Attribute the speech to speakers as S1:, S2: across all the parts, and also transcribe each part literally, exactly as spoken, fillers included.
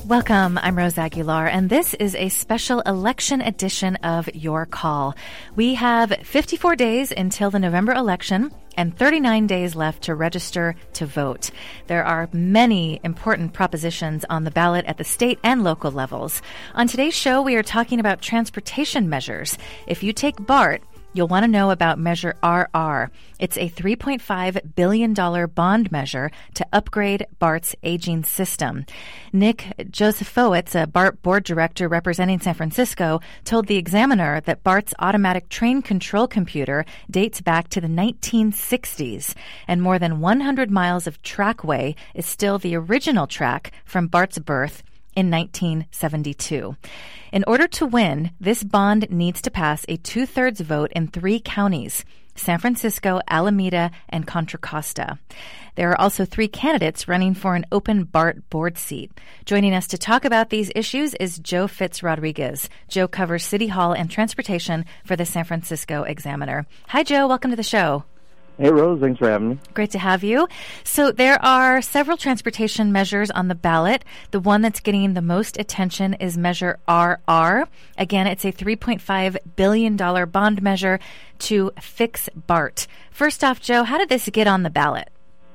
S1: Welcome, I'm Rose Aguilar, and this is a special election edition of Your Call. We have fifty-four days until the November election and thirty-nine days left to register to vote. There are many important propositions on the ballot at the state and local levels. On today's show, we are talking about transportation measures. If you take BART, you'll want to know about Measure R R. It's a three point five billion dollars bond measure to upgrade BART's aging system. Nick Josefowitz, a BART board director representing San Francisco, told the Examiner that BART's automatic train control computer dates back to the nineteen sixties, and more than one hundred miles of trackway is still the original track from BART's birth in nineteen seventy-two. In order to win, this bond needs to pass a two-thirds vote in three counties: San Francisco, Alameda, and Contra Costa. There are also three candidates running for an open BART board seat. Joining us to talk about these issues is Joe Fitz Rodriguez. Joe covers City Hall and transportation for the San Francisco Examiner. Hi, Joe. Welcome to the show.
S2: Hey, Rose. Thanks for having me.
S1: Great to have you. So there are several transportation measures on the ballot. The one that's getting the most attention is Measure R R. Again, it's a three point five billion dollars bond measure to fix BART. First off, Joe, how did this get on the ballot?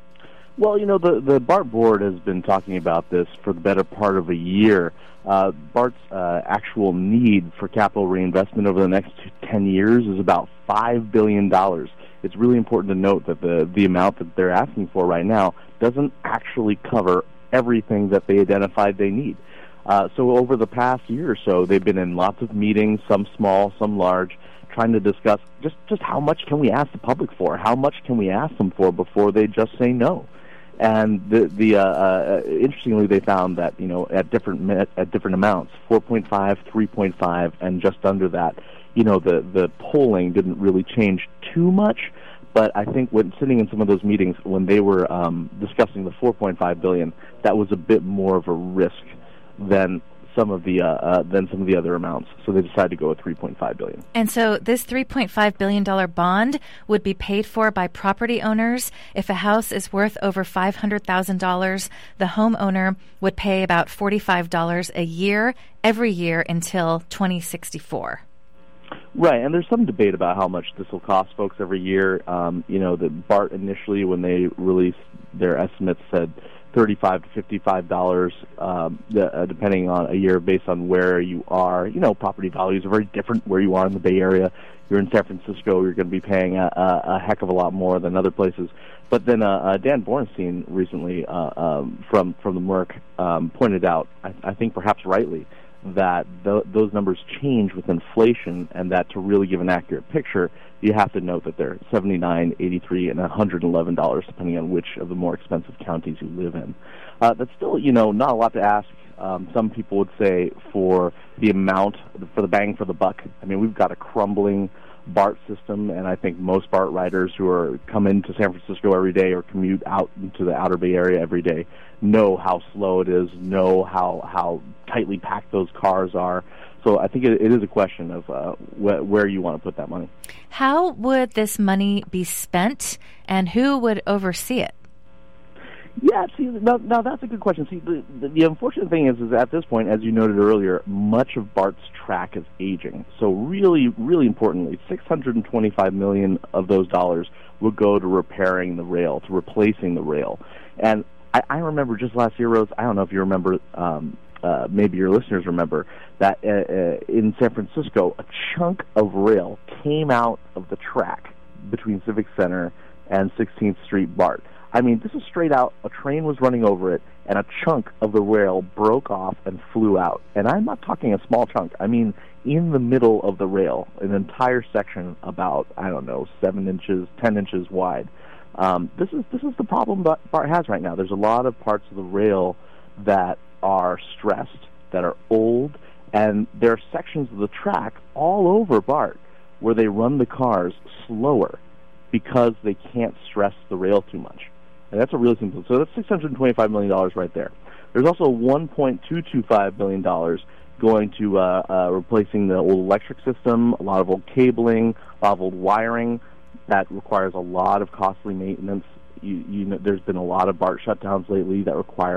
S2: Well, you know, the, the BART board has been talking about this for the better part of a year. Uh, BART's uh, actual need for capital reinvestment over the next ten years is about five billion dollars. It's really important to note that the, the amount that they're asking for right now doesn't actually cover everything that they identified they need. Uh, so over the past year or so, they've been in lots of meetings, some small, some large, trying to discuss just, just how much can we ask the public for? How much can we ask them for before they just say no? And the, the uh, uh, interestingly, they found that, you know, at different at different amounts, four point five, three point five, and just under that, you know, the, the polling didn't really change too much. But I think when sitting in some of those meetings, when they were um, discussing the four point five billion dollars, that was a bit more of a risk than some of the uh, uh, than some of the other amounts. So they decided to go with three point five billion dollars.
S1: And so this three point five billion dollars bond would be paid for by property owners. If a house is worth over five hundred thousand dollars, the homeowner would pay about forty-five dollars a year every year until twenty sixty-four.
S2: Right, and there's some debate about how much this will cost folks every year. Um, you know, the BART initially, when they released their estimates, said thirty-five to fifty-five dollars, um, uh, depending on a year, based on where you are. You know, property values are very different where you are in the Bay Area. You're in San Francisco, you're going to be paying a, a, a heck of a lot more than other places. But then uh, uh, Dan Borenstein recently, uh, um, from from the Merck, um, pointed out, I, I think perhaps rightly, that th- those numbers change with inflation, and that to really give an accurate picture, you have to note that they're seventy-nine, eighty-three, and one hundred eleven dollars, depending on which of the more expensive counties you live in. Uh, that's still, you know, not a lot to ask. Um, some people would say for the amount, for the bang for the buck. I mean, we've got a crumbling BART system, and I think most BART riders who are come into San Francisco every day or commute out into the Outer Bay Area every day know how slow it is, know how how tightly packed those cars are. So I think it, it is a question of uh, wh- where you want to put that money.
S1: How would this money be spent, and who would oversee it?
S2: Yeah, see, now, now that's a good question. See, the, the, the unfortunate thing is, is at this point, as you noted earlier, much of BART's track is aging. So really, really importantly, six hundred twenty-five million dollars of those dollars will go to repairing the rail, to replacing the rail. And I, I remember just last year, Rose, I don't know if you remember, um, uh, maybe your listeners remember, that uh, uh, in San Francisco, a chunk of rail came out of the track between Civic Center and sixteenth Street BART. I mean, this is straight out, a train was running over it, and a chunk of the rail broke off and flew out. And I'm not talking a small chunk. I mean, in the middle of the rail, an entire section about, I don't know, seven inches, ten inches wide. Um, this is this is the problem that BART has right now. There's a lot of parts of the rail that are stressed, that are old, and there are sections of the track all over BART where they run the cars slower because they can't stress the rail too much. And that's a really simple. So that's six hundred twenty-five million dollars right there. There's also one point two two five billion dollars going to uh, uh, replacing the old electric system, a lot of old cabling, a lot of old wiring. That requires a lot of costly maintenance. You, you know, there's been a lot of BART shutdowns lately that require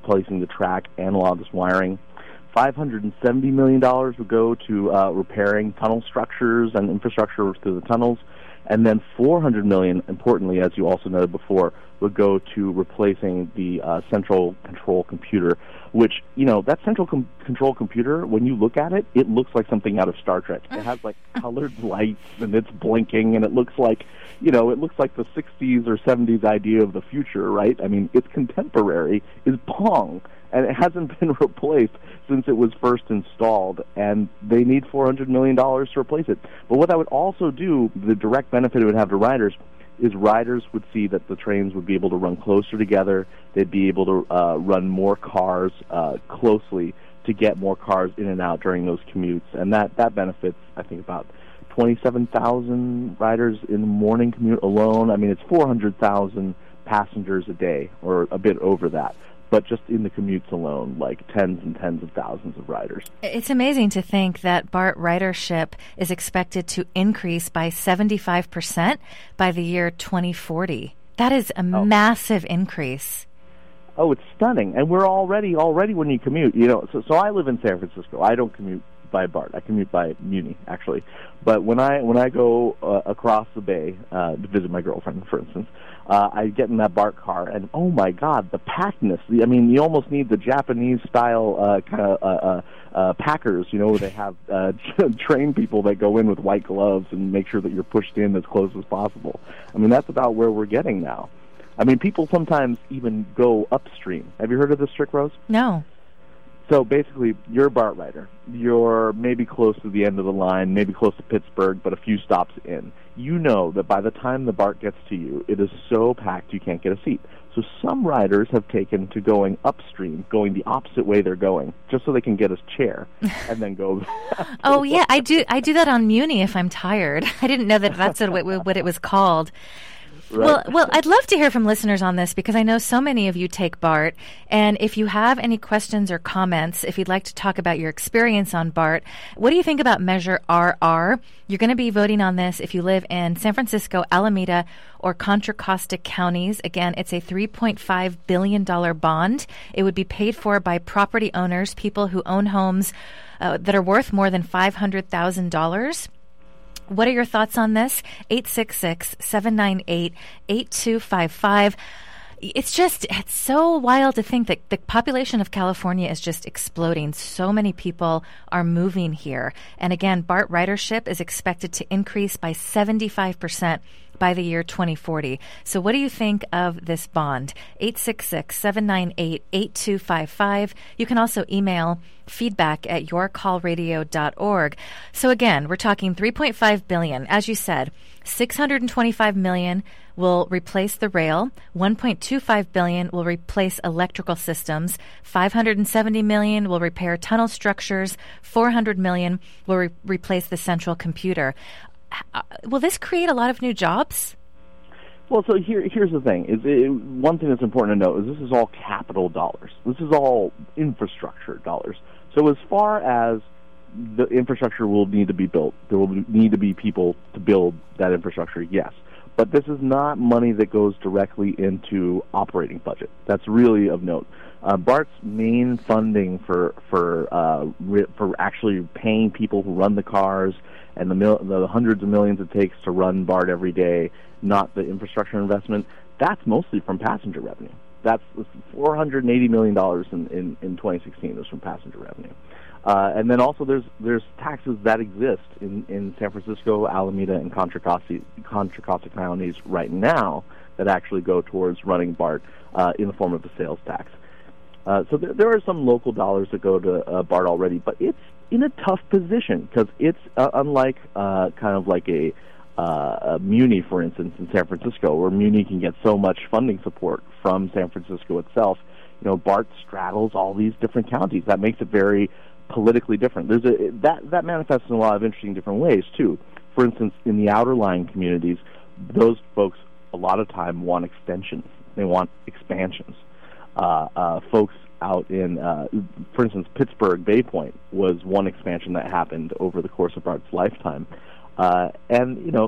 S2: replacing the track analogous wiring. five hundred seventy million dollars would go to uh, repairing tunnel structures and infrastructure through the tunnels. And then four hundred million dollars, importantly, as you also noted before, would go to replacing the uh, central control computer, which, you know, that central com- control computer, when you look at it, it looks like something out of Star Trek. It has, like, colored lights, and it's blinking, and it looks like, you know, it looks like the sixties or seventies idea of the future, right? I mean, its contemporary is Pong, and it hasn't been replaced since it was first installed, and they need four hundred million dollars to replace it. But what that would also do, the direct benefit it would have to riders, is riders would see that the trains would be able to run closer together. They'd be able to uh, run more cars uh, closely to get more cars in and out during those commutes. And that, that benefits, I think, about twenty-seven thousand riders in the morning commute alone. I mean, it's four hundred thousand passengers a day, or a bit over that. But just in the commutes alone, like tens and tens of thousands of riders.
S1: It's amazing to think that BART ridership is expected to increase by seventy-five percent by the year twenty forty. That is a oh. massive increase.
S2: Oh, it's stunning. And we're already, already when you commute, you know, so, so I live in San Francisco. I don't commute by BART. I commute by Muni, actually. But when I when I go uh, across the bay uh, to visit my girlfriend, for instance, uh, I get in that BART car, and oh my God, the packedness! I mean, you almost need the Japanese-style uh, kind of uh, uh, uh, packers, you know, where they have uh, trained people that go in with white gloves and make sure that you're pushed in as close as possible. I mean, that's about where we're getting now. I mean, people sometimes even go upstream. Have you heard of this trick, Rose?
S1: No.
S2: So basically, you're a BART rider. You're maybe close to the end of the line, maybe close to Pittsburgh, but a few stops in. You know that by the time the BART gets to you, it is so packed you can't get a seat. So some riders have taken to going upstream, going the opposite way they're going, just so they can get a chair and then go.
S1: Oh, yeah, I do I do that on Muni if I'm tired. I didn't know that that's what, what it was called. Right. Well, well, I'd love to hear from listeners on this because I know so many of you take BART. And if you have any questions or comments, if you'd like to talk about your experience on BART, what do you think about Measure R R? You're going to be voting on this if you live in San Francisco, Alameda, or Contra Costa counties. Again, it's a three point five billion dollars bond. It would be paid for by property owners, people who own homes uh, that are worth more than five hundred thousand dollars. What are your thoughts on this? eight six six, seven nine eight, eight two five five. It's just, it's so wild to think that the population of California is just exploding. So many people are moving here. And again, BART ridership is expected to increase by seventy-five percent by the year twenty forty. So what do you think of this bond? eight six six, seven nine eight, eight two five five. You can also email feedback at your call radio dot org. So again, we're talking three point five billion dollars. As you said, six hundred twenty-five million dollars will replace the rail, one point two five billion dollars will replace electrical systems, five hundred seventy million dollars will repair tunnel structures, four hundred million dollars will re- replace the central computer. Uh, will this create a lot of new jobs?
S2: Well, so here, here's the thing. Is it, one thing that's important to note is this is all capital dollars. This is all infrastructure dollars. So as far as the infrastructure will need to be built, there will need to be people to build that infrastructure, yes. But this is not money that goes directly into operating budget. That's really of note. Uh, BART's main funding for for uh, re- for actually paying people who run the cars and the, mil- the hundreds of millions it takes to run BART every day, not the infrastructure investment, that's mostly from passenger revenue. That's four hundred eighty million dollars in, in, in twenty sixteen was from passenger revenue. Uh, and then also there's there's taxes that exist in, in San Francisco, Alameda, and Contra Costa, Contra Costa counties right now that actually go towards running BART uh, in the form of a sales tax. Uh, so there, there are some local dollars that go to uh, BART already, but it's in a tough position because it's uh, unlike uh, kind of like a, uh, a Muni, for instance, in San Francisco, where Muni can get so much funding support from San Francisco itself. You know, BART straddles all these different counties. That makes it very politically different. There's a that that manifests in a lot of interesting different ways too. For instance, in the outer line communities, those folks a lot of time want extensions. They want expansions. Uh, uh, folks out in, uh, for instance, Pittsburgh Bay Point was one expansion that happened over the course of BART's lifetime. Uh, and you know,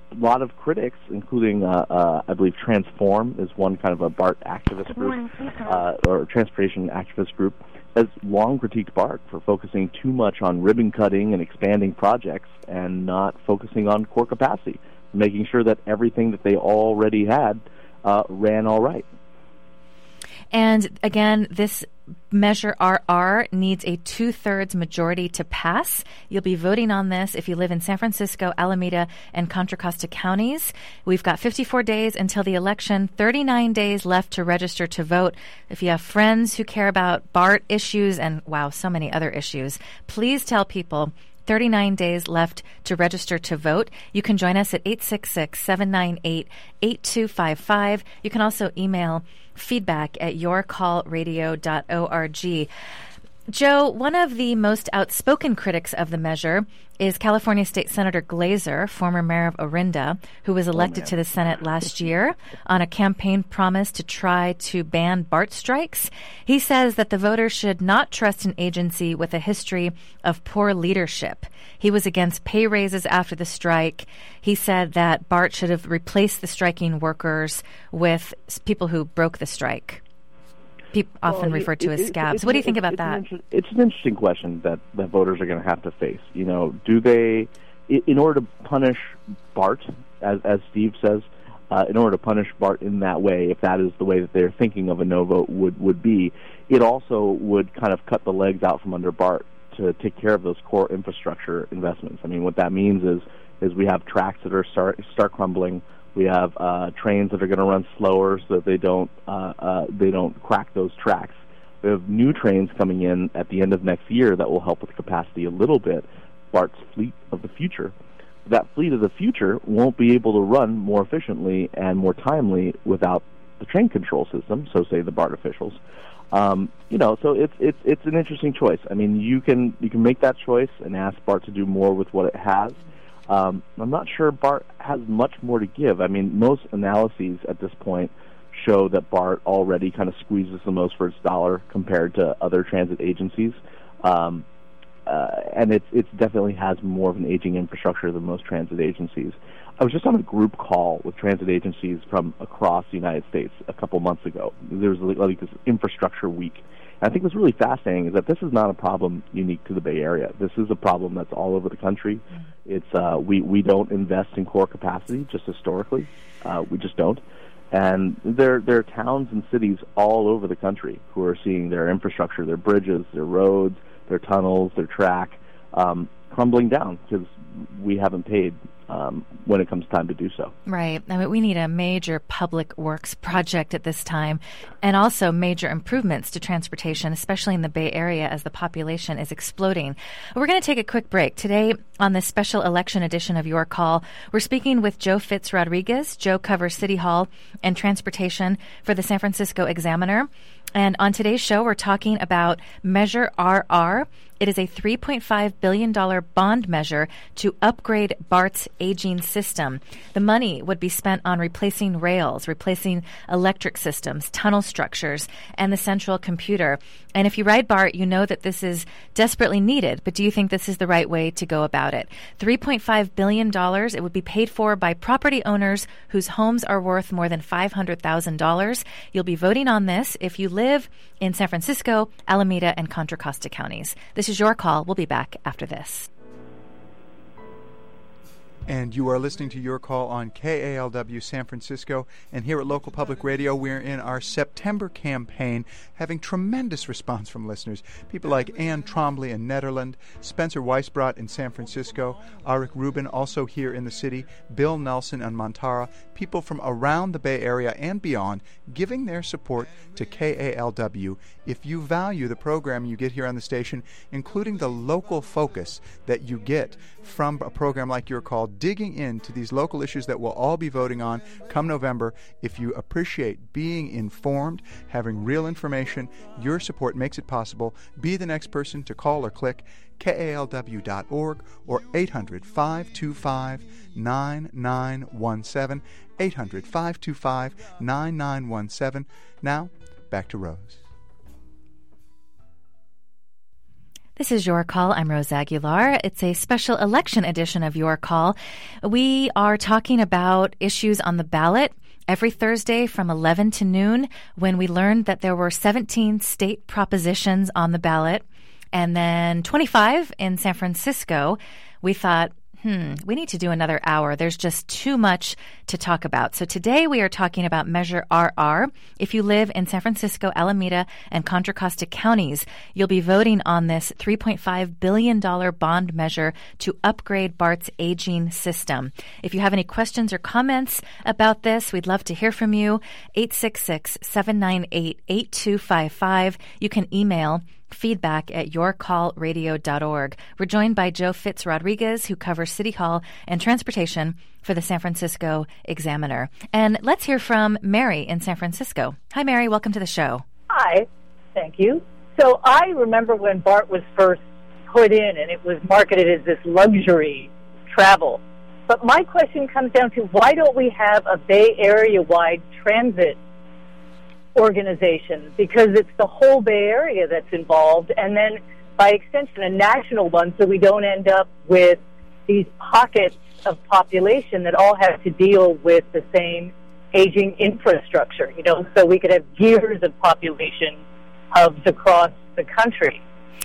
S2: lot of critics, including, uh, uh, I believe, Transform is one kind of a BART activist group, uh, or transportation activist group, has long critiqued BART for focusing too much on ribbon cutting and expanding projects and not focusing on core capacity, making sure that everything that they already had uh, ran all right.
S1: And again, this Measure R R needs a two-thirds majority to pass. You'll be voting on this if you live in San Francisco, Alameda, and Contra Costa counties. We've got fifty-four days until the election, thirty-nine days left to register to vote. If you have friends who care about BART issues and, wow, so many other issues, please tell people thirty-nine days left to register to vote. You can join us at eight six six, seven nine eight, eight two five five. You can also email feedback at your call radio dot org. Joe, one of the most outspoken critics of the measure is California State Senator Glazer, former mayor of Orinda, who was elected oh, to the Senate last year on a campaign promise to try to ban BART strikes. He says that the voters should not trust an agency with a history of poor leadership. He was against pay raises after the strike. He said that BART should have replaced the striking workers with people who broke the strike. People often well, referred to it, as scabs. It, what do you think about
S2: it's
S1: that?
S2: An inter- it's an interesting question that, that voters are going to have to face. You know, do they, in order to punish BART, as, as Steve says, uh, in order to punish BART in that way, if that is the way that they're thinking of a no vote would, would be, it also would kind of cut the legs out from under BART to take care of those core infrastructure investments. I mean, what that means is is we have tracks that are start, start crumbling. We have uh, trains that are going to run slower so that they don't uh, uh, they don't crack those tracks. We have new trains coming in at the end of next year that will help with capacity a little bit. BART's fleet of the future. That fleet of the future won't be able to run more efficiently and more timely without the train control system. So say the BART officials. Um, you know, so it's it's it's an interesting choice. I mean, you can you can make that choice and ask BART to do more with what it has. Um, I'm not sure BART has much more to give. I mean, most analyses at this point show that BART already kind of squeezes the most for its dollar compared to other transit agencies. Um, uh, and it it definitely has more of an aging infrastructure than most transit agencies. I was just on a group call with transit agencies from across the United States a couple months ago. There was like this infrastructure week. I think what's really fascinating is that this is not a problem unique to the Bay Area. This is a problem that's all over the country. It's uh, we we don't invest in core capacity just historically. Uh, we just don't. And there there are towns and cities all over the country who are seeing their infrastructure, their bridges, their roads, their tunnels, their track um, crumbling down because we haven't paid um, when it comes time to do so.
S1: Right. I mean, we need a major public works project at this time and also major improvements to transportation, especially in the Bay Area as the population is exploding. We're going to take a quick break. Today on this special election edition of Your Call, we're speaking with Joe Fitz Rodriguez. Joe covers City Hall and transportation for the San Francisco Examiner. And on today's show, we're talking about Measure R R. It is a three point five billion dollars bond measure to upgrade BART's aging system. The money would be spent on replacing rails, replacing electric systems, tunnel structures, and the central computer. And if you ride BART, you know that this is desperately needed, but do you think this is the right way to go about it? three point five billion dollars, it would be paid for by property owners whose homes are worth more than five hundred thousand dollars. You'll be voting on this if you live in San Francisco, Alameda, and Contra Costa counties. This is Your Call. We'll be back after this.
S3: And you are listening to Your Call on K A L W San Francisco. And here at Local Public Radio, we're in our September campaign, having tremendous response from listeners. People like Ann Trombley in Netherlands, Spencer Weisbrot in San Francisco, Arik Rubin also here in the city, Bill Nelson and Montara, people from around the Bay Area and beyond giving their support to K A L W. If you value the program you get here on the station, including the local focus that you get from a program like Your Call, digging into these local issues that we'll all be voting on come November. If you appreciate being informed, having real information, your support makes it possible. Be the next person to call or click K A L W dot org or eight hundred, five two five, nine nine one seven, eight hundred, five two five, nine nine one seven. Now, back to Rose.
S1: This is Your Call. I'm Rose Aguilar. It's a special election edition of Your Call. We are talking about issues on the ballot every Thursday from eleven to noon, when we learned that there were seventeen state propositions on the ballot and then twenty-five in San Francisco. We thought, Hmm, we need to do another hour. There's just too much to talk about. So today we are talking about Measure R R. If you live in San Francisco, Alameda, and Contra Costa counties, you'll be voting on this three point five billion dollars bond measure to upgrade BART's aging system. If you have any questions or comments about this, we'd love to hear from you. eight six six, seven nine eight, eight two five five. You can email feedback at your call radio dot org. We're joined by Joe Fitz Rodriguez, who covers City Hall and transportation for the San Francisco Examiner. And let's hear from Mary in San Francisco. Hi, Mary. Welcome to the show.
S4: Hi. Thank you. So I remember when BART was first put in and it was marketed as this luxury travel. But my question comes down to, why don't we have a Bay Area-wide transit organization? Because it's the whole Bay Area that's involved, and then by extension a national one, so we don't end up with these pockets of population that all have to deal with the same aging infrastructure, you know, so we could have gears of population hubs across the country.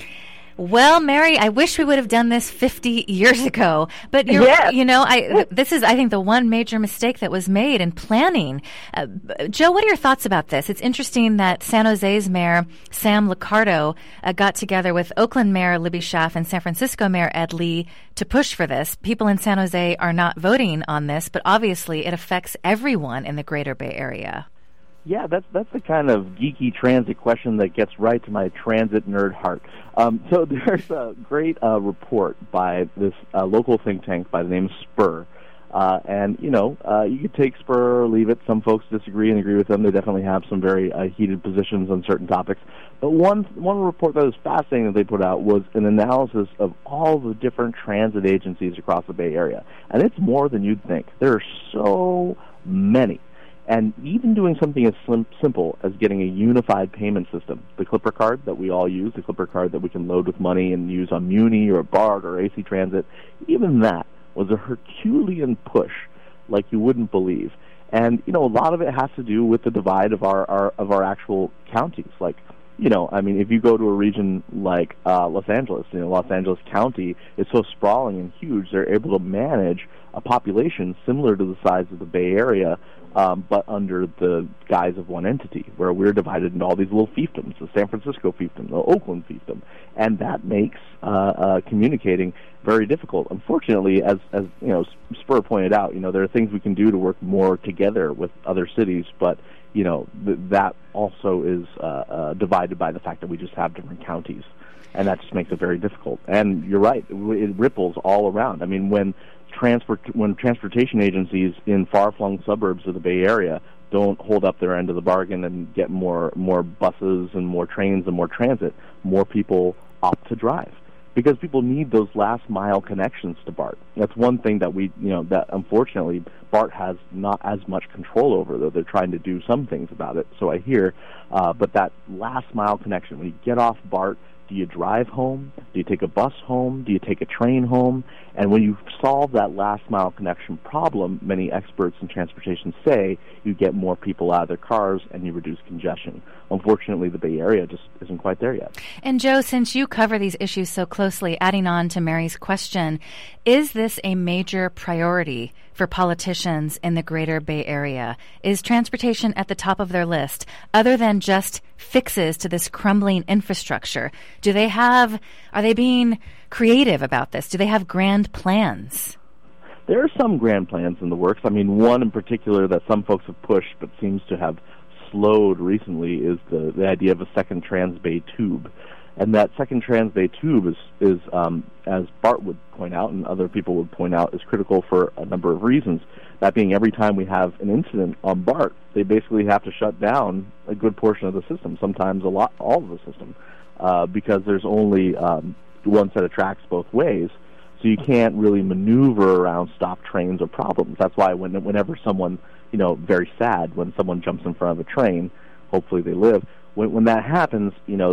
S1: Well, Mary, I wish we would have done this fifty years ago. But, you're,
S4: yes.
S1: you know, I, this is, I think, the one major mistake that was made in planning. Uh, Joe, what are your thoughts about this? It's interesting that San Jose's Mayor, Sam Liccardo, uh, got together with Oakland Mayor Libby Schaaf and San Francisco Mayor Ed Lee to push for this. People in San Jose are not voting on this, but obviously it affects everyone in the greater Bay Area.
S2: Yeah, that's that's the kind of geeky transit question that gets right to my transit nerd heart. Um, so there's a great uh, report by this uh, local think tank by the name of Spur. Uh, and, you know, uh, you could take Spur or leave it. Some folks disagree and agree with them. They definitely have some very uh, heated positions on certain topics. But one one report that was fascinating that they put out was an analysis of all the different transit agencies across the Bay Area. And it's more than you'd think. There are so many. And even doing something as slim, simple as getting a unified payment system, the Clipper card that we all use, the Clipper card that we can load with money and use on Muni or BART or A C Transit, even that was a Herculean push like you wouldn't believe. And, you know, a lot of it has to do with the divide of our, our of our actual counties. Like, you know, I mean, if you go to a region like uh, Los Angeles, you know, Los Angeles County is so sprawling and huge, they're able to manage a population similar to the size of the Bay Area, um, but under the guise of one entity, where we're divided into all these little fiefdoms, the San Francisco fiefdom, the Oakland fiefdom, and that makes uh, uh, communicating very difficult. Unfortunately, as, as you know, Spur pointed out, you know, there are things we can do to work more together with other cities, but you know, th- that also is uh, uh, divided by the fact that we just have different counties, and that just makes it very difficult. And you're right, it, it ripples all around. I mean, when transport when transportation agencies in far-flung suburbs of the Bay Area don't hold up their end of the bargain and get more more buses and more trains and more transit, more people opt to drive, because people need those last-mile connections to BART. That's one thing that we, you know, that unfortunately BART has not as much control over, though they're trying to do some things about it, so I hear. Uh, but that last-mile connection, when you get off BART, do you drive home? Do you take a bus home? Do you take a train home? And when you solve that last-mile connection problem, many experts in transportation say you get more people out of their cars and you reduce congestion. Unfortunately, the Bay Area just isn't quite there yet.
S1: And Joe, since you cover these issues so closely, adding on to Mary's question, is this a major priority for politicians in the greater Bay Area? Is transportation at the top of their list, other than just fixes to this crumbling infrastructure? Do they have, are they being creative about this? Do they have grand plans?
S2: There are some grand plans in the works. I mean, one in particular that some folks have pushed but seems to have slowed recently is the, the idea of a second Transbay tube. And that second Transbay tube is, is um, as Bart would point out and other people would point out, is critical for a number of reasons. That being, every time we have an incident on BART, they basically have to shut down a good portion of the system, sometimes a lot, all of the system, uh, because there's only um, one set of tracks both ways. So you can't really maneuver around stopped trains or problems. That's why when, whenever someone, you know, very sad when someone jumps in front of a train, hopefully they live, when, when that happens, you know,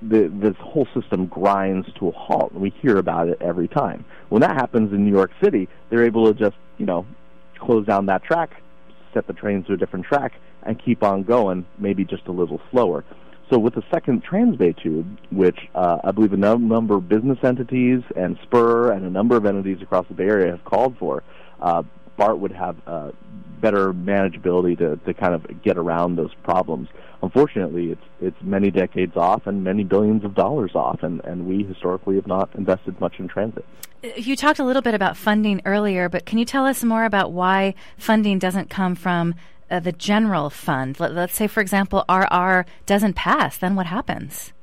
S2: the, this whole system grinds to a halt, and we hear about it every time. When that happens in New York City, they're able to just, you know, close down that track, set the trains to a different track, and keep on going, maybe just a little slower. So with the second Transbay tube, which uh, I believe a num- number of business entities and Spur and a number of entities across the Bay Area have called for, uh, BART would have uh, better manageability to, to kind of get around those problems. Unfortunately, it's it's many decades off and many billions of dollars off, and, and we historically have not invested much in transit.
S1: You talked a little bit about funding earlier, but can you tell us more about why funding doesn't come from uh, the general fund? Let, let's say, for example, R R doesn't pass. Then what happens?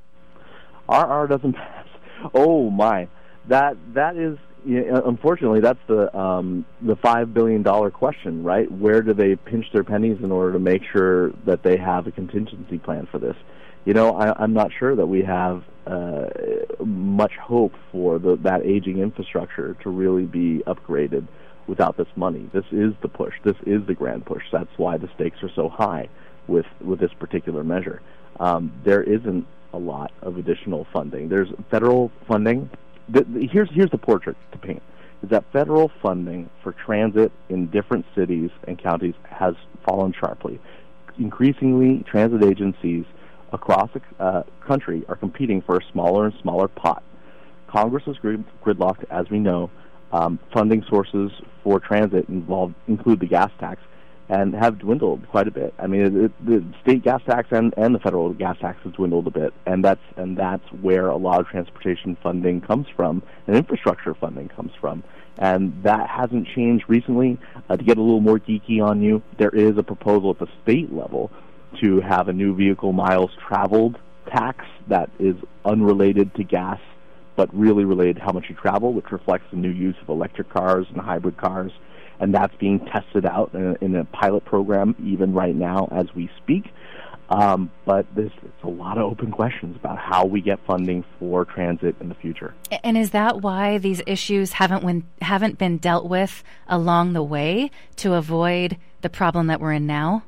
S2: R R doesn't pass. Oh, my. That That is... Yeah, unfortunately, that's the um, the five billion dollar question, right? Where do they pinch their pennies in order to make sure that they have a contingency plan for this? You know, I, I'm not sure that we have uh, much hope for the, that aging infrastructure to really be upgraded without this money. This is the push. This is the grand push. That's why the stakes are so high with with this particular measure. Um, there isn't a lot of additional funding. There's federal funding. The, the, here's here's the portrait to paint, is that federal funding for transit in different cities and counties has fallen sharply. Increasingly, transit agencies across the uh, country are competing for a smaller and smaller pot. Congress is grid- gridlocked, as we know. Um, funding sources for transit involve, include the gas tax, and have dwindled quite a bit. I mean, it, it, the state gas tax and, and the federal gas tax has dwindled a bit, and that's and that's where a lot of transportation funding comes from, and infrastructure funding comes from, and that hasn't changed recently. Uh, to get a little more geeky on you, there is a proposal at the state level to have a new vehicle miles traveled tax that is unrelated to gas, but really related to how much you travel, which reflects the new use of electric cars and hybrid cars. And that's being tested out in a, in a pilot program even right now as we speak. Um, but there's it's a lot of open questions about how we get funding for transit in the future.
S1: And is that why these issues haven't been, haven't been dealt with along the way to avoid the problem that we're in now?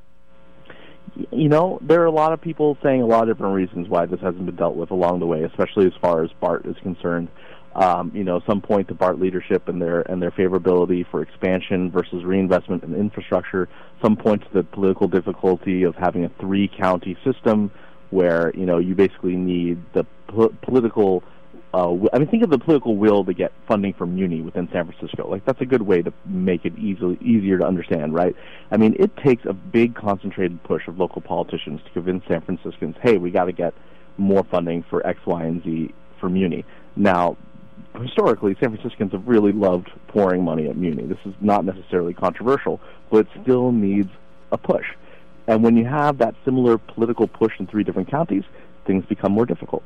S2: You know, there are a lot of people saying a lot of different reasons why this hasn't been dealt with along the way, especially as far as BART is concerned. Um, you know, some point to BART leadership and their and their favorability for expansion versus reinvestment in infrastructure. Some point to the political difficulty of having a three-county system where, you know, you basically need the po- political... Uh, I mean, think of the political will to get funding from Muni within San Francisco. Like, that's a good way to make it easily easier to understand, right? I mean, it takes a big concentrated push of local politicians to convince San Franciscans, hey, we got to get more funding for X, Y, and Z for Muni. Now, historically, San Franciscans have really loved pouring money at Muni. This is not necessarily controversial, but it still needs a push. And when you have that similar political push in three different counties, things become more difficult.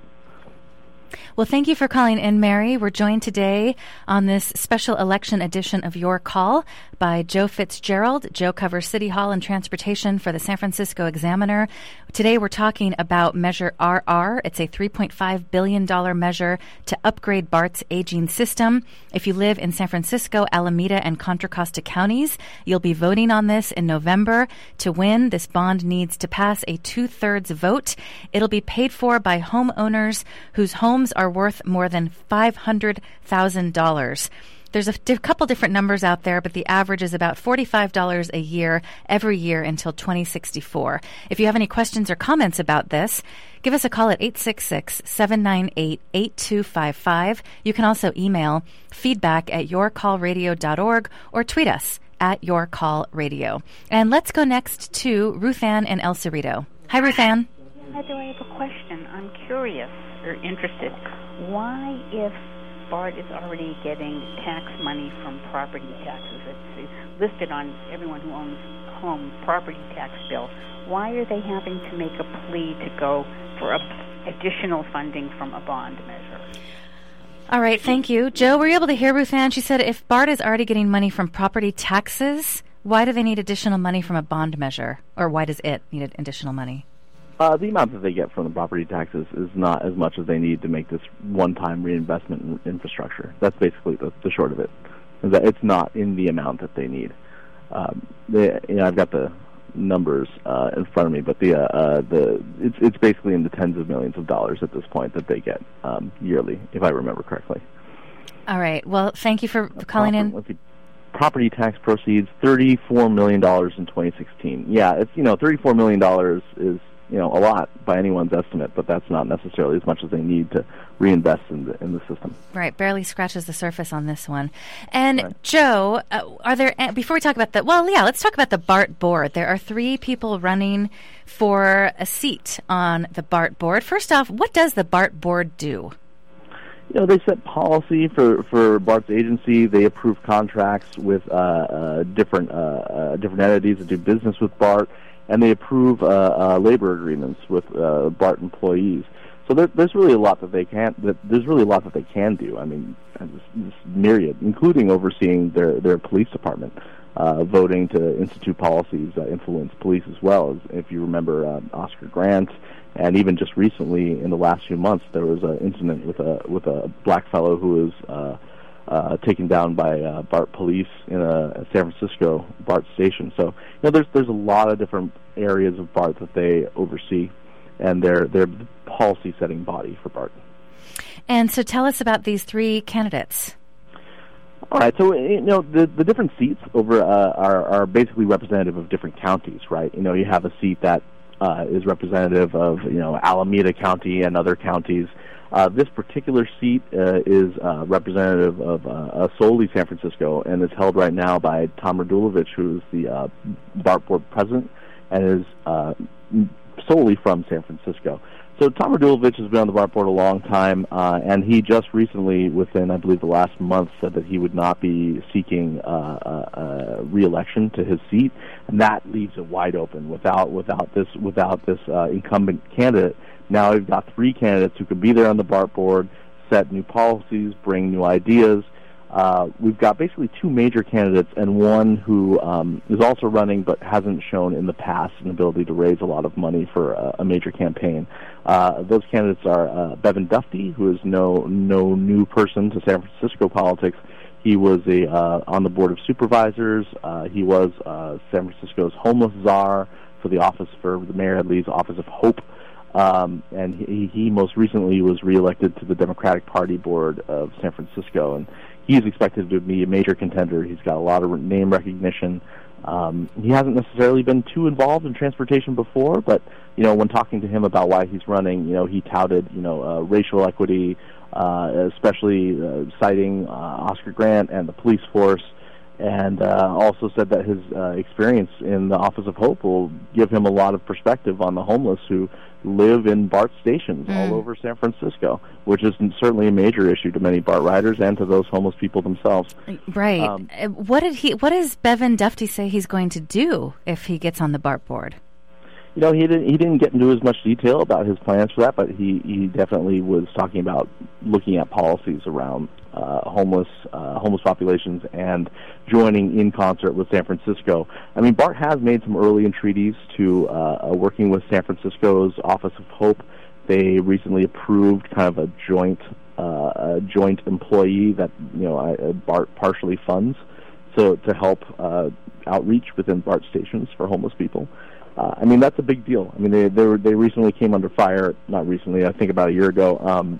S1: Well, thank you for calling in, Mary. We're joined today on this special election edition of Your Call by Joe Fitzgerald. Joe covers City Hall and transportation for the San Francisco Examiner. Today we're talking about Measure R R. It's a three point five billion dollars measure to upgrade BART's aging system. If you live in San Francisco, Alameda, and Contra Costa counties, you'll be voting on this in November. To win, this bond needs to pass a two-thirds vote. It'll be paid for by homeowners whose homes are worth more than five hundred thousand dollars. There's a di- couple different numbers out there, but the average is about forty-five dollars a year every year until twenty sixty-four. If you have any questions or comments about this, give us a call at eight six six, seven nine eight, eight two five five. You can also email feedback at your call radio dot org or tweet us at yourcallradio. And let's go next to Ruth Ann and El Cerrito. Hi, Ruth Ann.
S5: I do have a question. I'm curious or interested. Why, if BART is already getting tax money from property taxes, it's listed on everyone who owns home property tax bill, why are they having to make a plea to go for a, additional funding from a bond measure?
S1: All right, thank you. Joe, were you able to hear Ruth Ann? She said if BART is already getting money from property taxes, why do they need additional money from a bond measure? Or why does it need additional money?
S2: Uh, the amount that they get from the property taxes is not as much as they need to make this one-time reinvestment in infrastructure. That's basically the, the short of it. Is that it's not in the amount that they need. Um, they, you know, I've got the numbers uh, in front of me, but the uh, uh, the it's it's basically in the tens of millions of dollars at this point that they get um, yearly, if I remember correctly.
S1: All right. Well, thank you for
S2: Uh,
S1: calling
S2: proper,
S1: in.
S2: let's see, property tax proceeds thirty-four million dollars in twenty sixteen. Yeah, it's you know thirty-four million dollars is you know a lot by anyone's estimate, but that's not necessarily as much as they need to reinvest in the in the system.
S1: Right, barely scratches the surface on this one. And
S2: Right.
S1: Joe, uh, are there uh, before we talk about the well, yeah, let's talk about the BART board. There are three people running for a seat on the BART board. First off, what does the BART board do?
S2: You know, they set policy for, for BART's agency. They approve contracts with uh, uh, different uh, uh, different entities that do business with BART, and they approve uh, uh, labor agreements with uh, BART employees. So there, there's really a lot that they can. That there's really a lot that they can do. I mean, this, this myriad, including overseeing their their police department, uh, voting to institute policies that influence police as well. As if you remember, um, Oscar Grant. And even just recently, in the last few months, there was an incident with a with a black fellow who was uh, uh, taken down by uh, BART police in a, a San Francisco BART station. So, you know, there's there's a lot of different areas of BART that they oversee, and they're they're the policy-setting body for BART.
S1: And so, tell us about these three candidates.
S2: All right, so you know the the different seats over uh, are are basically representative of different counties, right? You know, you have a seat that Uh, is representative of you know Alameda County and other counties. Uh, this particular seat uh, is uh, representative of uh, solely San Francisco, and is held right now by Tom Radulovich, who is the uh, BART board president, and is uh, solely from San Francisco. So Tom Radulovich has been on the BART board a long time, uh, and he just recently, within I believe the last month, said that he would not be seeking uh, uh, uh, re-election to his seat, and that leaves it wide open. Without without this without this uh, incumbent candidate, now we've got three candidates who could be there on the BART board, set new policies, bring new ideas. Uh, we've got basically two major candidates and one who um, is also running but hasn't shown in the past an ability to raise a lot of money for a, a major campaign. Uh, those candidates are uh, Bevan Dufty, who is no no new person to San Francisco politics. He was a uh, on the board of supervisors. Uh, he was uh, San Francisco's homeless czar for the office for the Mayor Ed Lee's Office of Hope. Um, and he, he most recently was reelected to the Democratic Party board of San Francisco, and he's expected to be a major contender. He's got a lot of name recognition. Um, he hasn't necessarily been too involved in transportation before, but you know, when talking to him about why he's running, you know, he touted you know uh, racial equity, uh, especially uh, citing uh, Oscar Grant and the police force. And uh, also said that his uh, experience in the Office of Hope will give him a lot of perspective on the homeless who live in BART stations mm. all over San Francisco, which is certainly a major issue to many BART riders and to those homeless people themselves.
S1: Right.
S2: Um,
S1: what did he? What does Bevan Dufty say he's going to do if he gets on the BART board?
S2: You know, he didn't. He didn't get into as much detail about his plans for that, but he, he definitely was talking about looking at policies around uh, homeless uh, homeless populations and joining in concert with San Francisco. I mean, BART has made some early entreaties to uh, working with San Francisco's Office of Hope. They recently approved kind of a joint uh, a joint employee that you know uh, BART partially funds, so to help uh, outreach within BART stations for homeless people. Uh, I mean, that's a big deal. I mean, they they, were, they recently came under fire, not recently, I think about a year ago, um,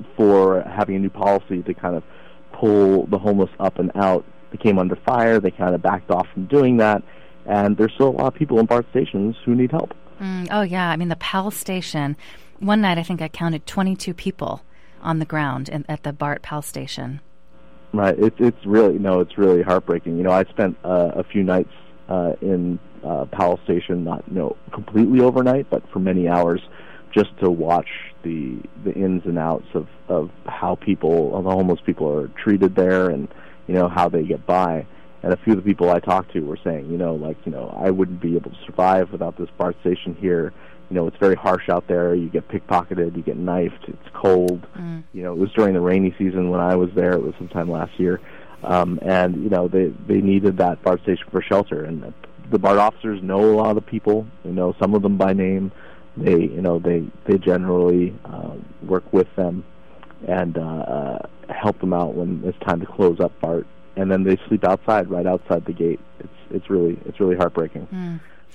S2: for having a new policy to kind of pull the homeless up and out. They came under fire. They kind of backed off from doing that. And there's still a lot of people in BART stations who need help.
S1: Mm, oh, yeah. I mean, the Powell station, one night I think I counted twenty-two people on the ground in, at the BART Powell station.
S2: Right. It's it's really, no, it's really heartbreaking. You know, I spent uh, a few nights uh, in Uh, Powell Station, not you know completely overnight, but for many hours, just to watch the the ins and outs of, of how people, the homeless people, are treated there, and you know how they get by. And a few of the people I talked to were saying, you know, like you know, I wouldn't be able to survive without this BART station here. You know, it's very harsh out there. You get pickpocketed, you get knifed. It's cold. Mm. You know, it was during the rainy season when I was there. It was sometime last year, um, and you know they they needed that BART station for shelter. And the, the BART officers know a lot of the people. You know, some of them by name. They you know they they generally uh, work with them and uh, uh, help them out when it's time to close up BART. And then they sleep outside, right outside the gate. It's it's really it's really heartbreaking.
S1: Mm.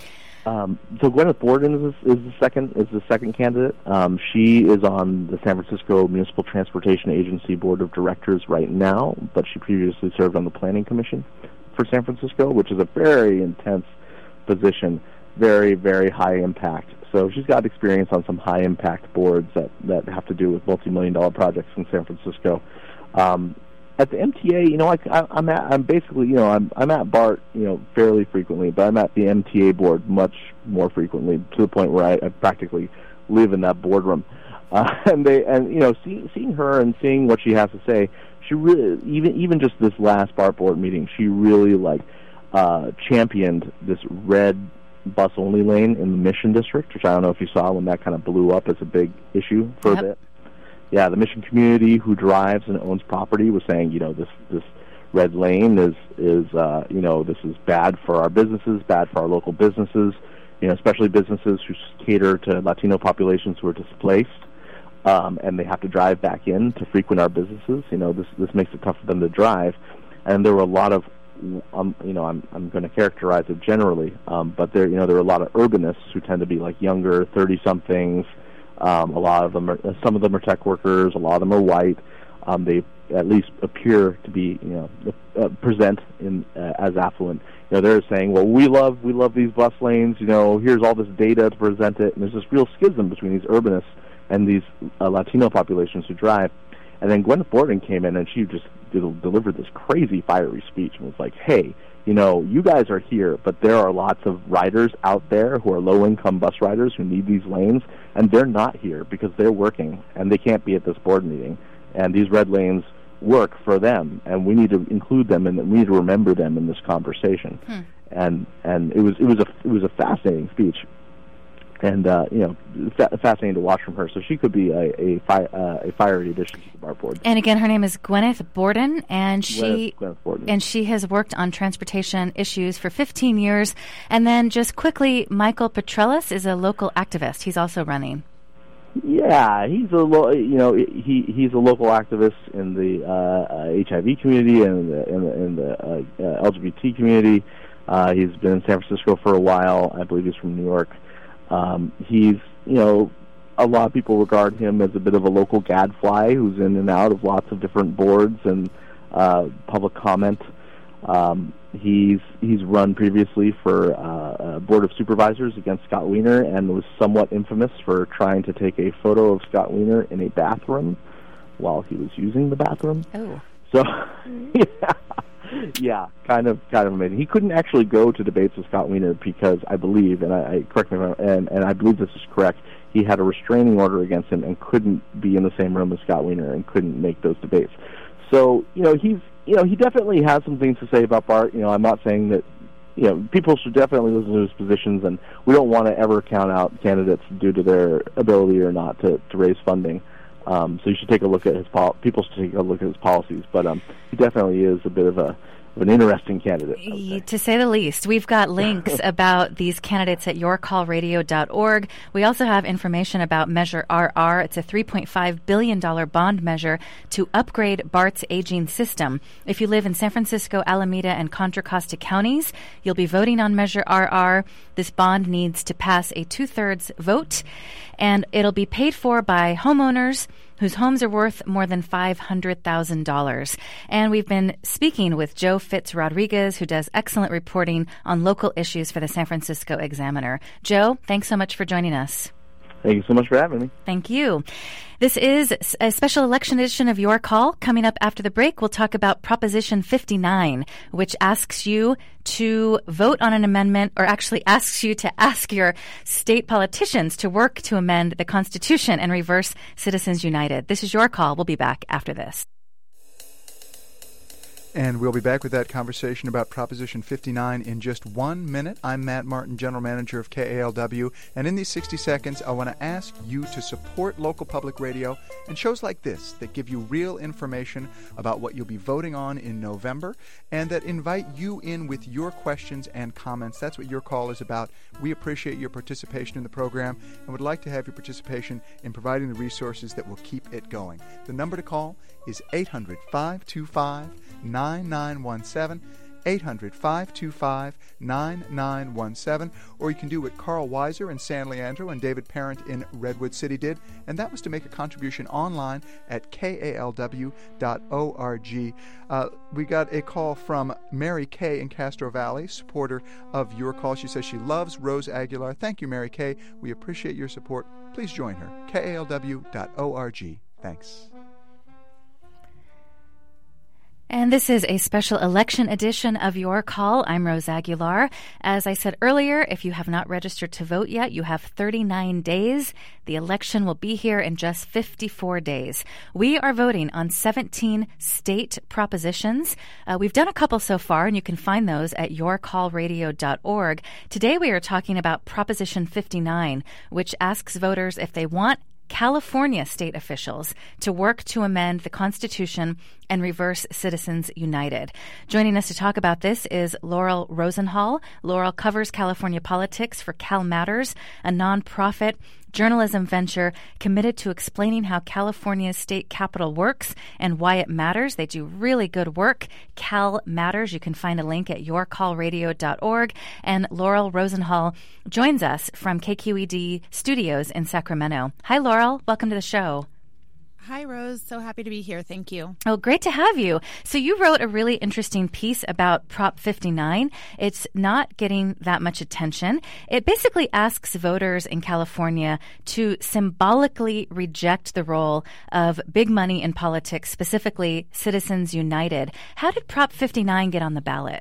S2: Um, so Gwyneth Borden is, is the second is the second candidate. Um, she is on the San Francisco Municipal Transportation Agency Board of Directors right now, but she previously served on the Planning Commission for San Francisco, which is a very intense position, very, very high impact. So she's got experience on some high impact boards that, that have to do with multi-million dollar projects in San Francisco. Um, At the M T A, you know, I, I, I'm at, I'm basically, you know, I'm I'm at BART, you know, fairly frequently, but I'm at the M T A board much more frequently, to the point where I, I practically live in that boardroom. Uh, and they, and you know, see, seeing her and seeing what she has to say, she really, even even just this last BART board meeting, she really like uh, championed this red bus only lane in the Mission District, which I don't know if you saw when that kind of blew up as a big issue for yep. a bit. Yeah, the Mission community who drives and owns property was saying, you know, this this red lane is is uh, you know, this is bad for our businesses, bad for our local businesses, you know, especially businesses who cater to Latino populations who are displaced, um, and they have to drive back in to frequent our businesses. You know, this this makes it tough for them to drive, and there were a lot of, um, you know, I'm I'm going to characterize it generally, um, but there, you know, there were a lot of urbanists who tend to be like younger, thirty somethings. Um, a lot of them are, some of them are tech workers. A lot of them are white. Um, they at least appear to be, you know, uh, present in uh, as affluent. You know, they're saying, well, we love we love these bus lanes. You know, here's all this data to present it. And there's this real schism between these urbanists and these uh, Latino populations who drive. And then Gwyneth Borden came in and she just did, delivered this crazy fiery speech and was like, hey, you know, you guys are here, but there are lots of riders out there who are low-income bus riders who need these lanes, and they're not here because they're working, and they can't be at this board meeting. And these red lanes work for them, and we need to include them, and we need to remember them in this conversation. Hmm. And and it was it was a it was a fascinating speech, and uh, you know, fa- fascinating to watch from her. So she could be a a, fi- uh, a fiery addition to the BART board.
S1: And again, her name is Gwyneth Borden, and she
S2: Gwyneth, Gwyneth Borden.
S1: and she has worked on transportation issues for fifteen years. And then, just quickly, Michael Petrelis is a local activist. He's also running.
S2: Yeah, he's a lo- you know he he's a local activist in the uh, uh, H I V community and the, in the, in the uh, uh, L G B T community. Uh, he's been in San Francisco for a while. I believe he's from New York. Um, he's, you know, a lot of people regard him as a bit of a local gadfly who's in and out of lots of different boards and uh, public comment. Um, he's he's run previously for uh, a board of supervisors against Scott Wiener and was somewhat infamous for trying to take a photo of Scott Wiener in a bathroom while he was using the bathroom.
S1: Oh.
S2: So, yeah. Yeah, kind of, kind of amazing. He couldn't actually go to debates with Scott Wiener because I believe, and I, I correct me if I'm, and, and I believe this is correct, he had a restraining order against him and couldn't be in the same room as Scott Wiener and couldn't make those debates. So, you know, he's, you know, he definitely has some things to say about BART. You know, I'm not saying that, you know, people should definitely listen to his positions, and we don't want to ever count out candidates due to their ability or not to, to raise funding. Um, so you should take a look at his pol- people should take a look at his policies. But um, he definitely is a bit of a of an interesting candidate, say.
S1: To say the least. We've got links about these candidates at your call radio dot org. We also have information about Measure R R. It's a three point five billion dollars bond measure to upgrade BART's aging system. If you live in San Francisco, Alameda, and Contra Costa counties, you'll be voting on Measure R R. This bond needs to pass a two-thirds vote, and it'll be paid for by homeowners whose homes are worth more than five hundred thousand dollars. And we've been speaking with Joe Fitz Rodriguez, who does excellent reporting on local issues for the San Francisco Examiner. Joe, thanks so much for joining us.
S2: Thank you so much for having me.
S1: Thank you. This is a special election edition of Your Call. Coming up after the break, we'll talk about Proposition fifty-nine, which asks you to vote on an amendment, or actually asks you to ask your state politicians to work to amend the Constitution and reverse Citizens United. This is Your Call. We'll be back after this.
S3: And we'll be back with that conversation about Proposition fifty-nine in just one minute. I'm Matt Martin, General Manager of K A L W, and in these sixty seconds, I want to ask you to support local public radio and shows like this that give you real information about what you'll be voting on in November and that invite you in with your questions and comments. That's what Your Call is about. We appreciate your participation in the program and would like to have your participation in providing the resources that will keep it going. The number to call is eight hundred, five two five, nine nine one seven. eight hundred, five two five, nine nine one seven, or you can do what Carl Weiser in San Leandro and David Parent in Redwood City did, and that was to make a contribution online at K A L W dot org. Uh, we got a call from Mary Kay in Castro Valley, supporter of Your Call. She says she loves Rose Aguilar. Thank you, Mary Kay. We appreciate your support. Please join her. K A L W dot org. Thanks.
S1: And this is a special election edition of Your Call. I'm Rose Aguilar. As I said earlier, if you have not registered to vote yet, you have thirty-nine days. The election will be here in just fifty-four days. We are voting on seventeen state propositions. Uh, we've done a couple so far, and you can find those at your call radio dot org. Today we are talking about Proposition fifty-nine, which asks voters if they want California state officials to work to amend the Constitution and reverse Citizens United. Joining us to talk about this is Laurel Rosenhall. Laurel covers California politics for Cal Matters, a nonprofit journalism venture committed to explaining how California's state capitol works and why it matters. They do really good work. Cal Matters. You can find a link at your call radio dot org. And Laurel Rosenhall joins us from K Q E D Studios in Sacramento. Hi, Laurel. Welcome to the show.
S6: Hi, Rose. So happy to be here. Thank you.
S1: Oh, great to have you. So you wrote a really interesting piece about Prop fifty-nine. It's not getting that much attention. It basically asks voters in California to symbolically reject the role of big money in politics, specifically Citizens United. How did Prop fifty-nine get on the ballot?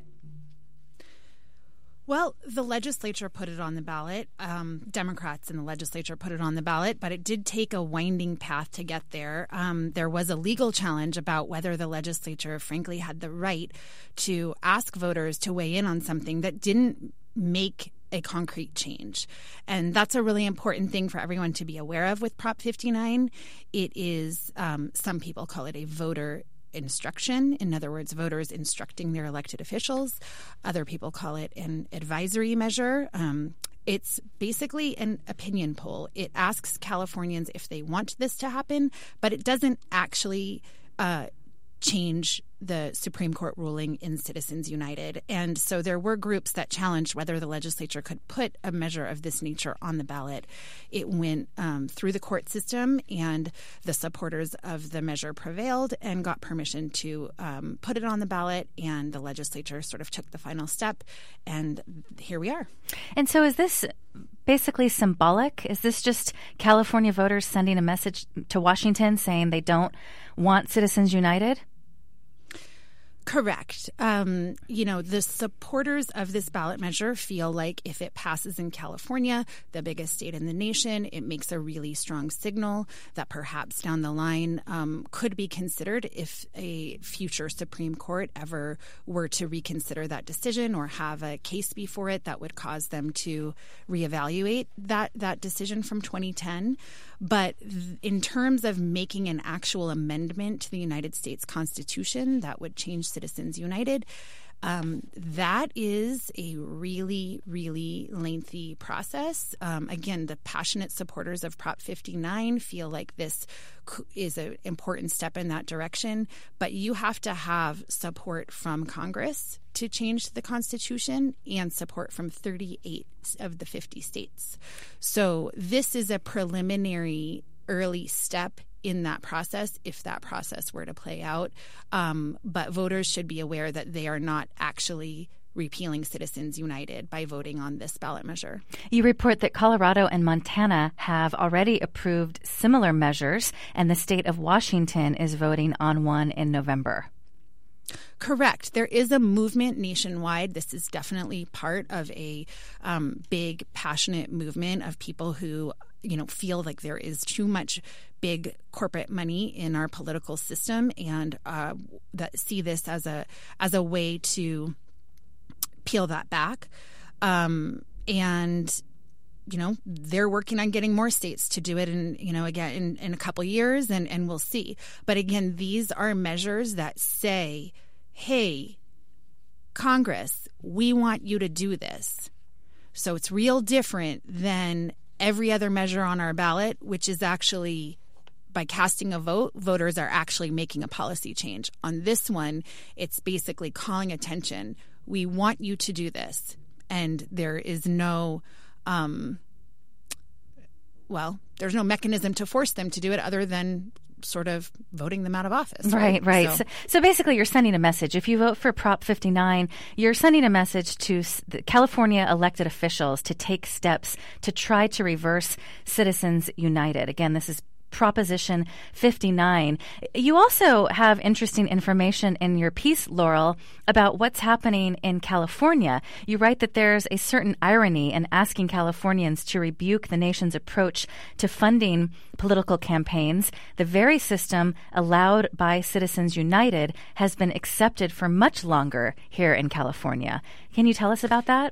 S6: Well, the legislature put it on the ballot. Um, Democrats in the legislature put it on the ballot, but it did take a winding path to get there. Um, there was a legal challenge about whether the legislature, frankly, had the right to ask voters to weigh in on something that didn't make a concrete change. And that's a really important thing for everyone to be aware of with Prop fifty-nine. It is, um, some people call it a voter instruction. In other words, voters instructing their elected officials. Other people call it an advisory measure. Um, it's basically an opinion poll. It asks Californians if they want this to happen, but it doesn't actually uh, change the Supreme Court ruling in Citizens United. And so there were groups that challenged whether the legislature could put a measure of this nature on the ballot. It went um, through the court system, and the supporters of the measure prevailed and got permission to um, put it on the ballot, and the legislature sort of took the final step, and here we are.
S1: And so is this basically symbolic? Is this just California voters sending a message to Washington saying they don't want Citizens United?
S6: Correct. Um, you know, the supporters of this ballot measure feel like if it passes in California, the biggest state in the nation, it makes a really strong signal that perhaps down the line um, could be considered if a future Supreme Court ever were to reconsider that decision or have a case before it that would cause them to reevaluate that, that decision from twenty ten. But in terms of making an actual amendment to the United States Constitution that would change Citizens United, um, that is a really, really lengthy process. Um, again, the passionate supporters of Prop fifty-nine feel like this is an important step in that direction, but you have to have support from Congress to change the Constitution and support from thirty-eight of the fifty states. So this is a preliminary early step in that process, if that process were to play out. Um, but voters should be aware that they are not actually repealing Citizens United by voting on this ballot measure.
S1: You report that Colorado and Montana have already approved similar measures, and the state of Washington is voting on one in November.
S6: Correct. There is a movement nationwide. This is definitely part of a um, big, passionate movement of people who, you know, feel like there is too much big corporate money in our political system, and uh, that see this as a as a way to peel that back. Um, and you know, they're working on getting more states to do it, and you know, again in, in a couple years, and and we'll see. But again, these are measures that say, hey, Congress, we want you to do this. So it's real different than every other measure on our ballot, which is actually by casting a vote, voters are actually making a policy change. On this one, it's basically calling attention. We want you to do this. And there is no, um, well, there's no mechanism to force them to do it other than sort of voting them out of office.
S1: Right,
S6: right.
S1: right.
S6: So,
S1: so, so basically you're sending a message. If you vote for Prop fifty-nine, you're sending a message to the California elected officials to take steps to try to reverse Citizens United. Again, this is Proposition fifty-nine. You also have interesting information in your piece, Laurel, about what's happening in California. You write that there's a certain irony in asking Californians to rebuke the nation's approach to funding political campaigns. The very system allowed by Citizens United has been accepted for much longer here in California. Can you tell us about that?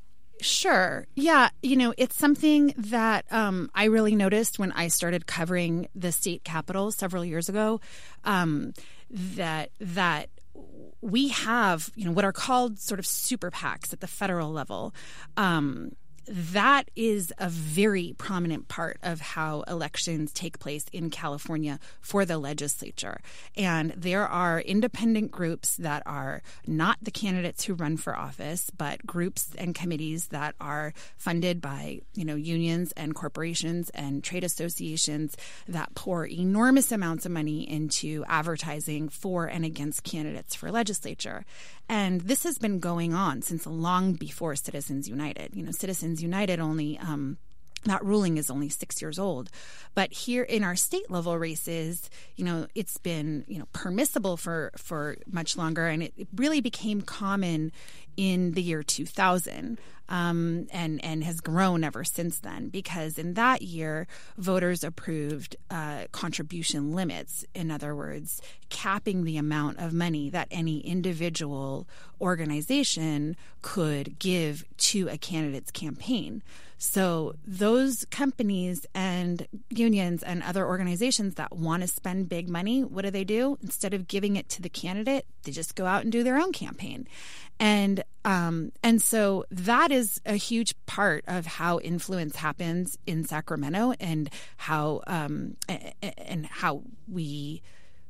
S6: Sure. Yeah. You know, it's something that um, I really noticed when I started covering the state capitol several years ago, um, that that we have, you know, what are called sort of super PACs at the federal level. Um, that is a very prominent part of how elections take place in California for the legislature. And there are independent groups that are not the candidates who run for office, but groups and committees that are funded by, you know, unions and corporations and trade associations that pour enormous amounts of money into advertising for and against candidates for legislature. And this has been going on since long before Citizens United. You know, Citizens United only, um, that ruling is only six years old. But here in our state level races, you know, it's been, you know, permissible for, for much longer. And it, it really became common in the year two thousand. Um, and, and has grown ever since then, because in that year, voters approved uh, contribution limits. In other words, capping the amount of money that any individual organization could give to a candidate's campaign. So those companies and unions and other organizations that want to spend big money, what do they do? Instead of giving it to the candidate, they just go out and do their own campaign. And um, and so that is a huge part of how influence happens in Sacramento, and how um, and how we